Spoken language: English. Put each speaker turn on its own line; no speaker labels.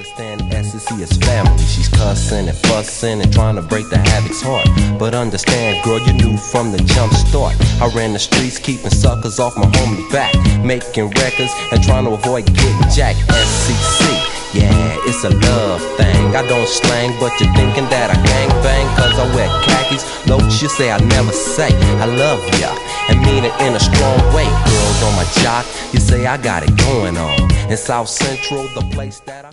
understand SSC is family. She's cussing and fussing and trying to break the Havoc's heart. But understand, girl, you knew from the jump start. I ran the streets, keeping suckers off my homie back, making records and trying to avoid getting jacked. SCC, yeah, it's a love thing. I don't slang, but you're thinking that I gang bang. Cause I wear khakis, notes you say I never say I love ya, and mean it in a strong way. Girls on my jock, you say I got it going on. In South Central, the place that I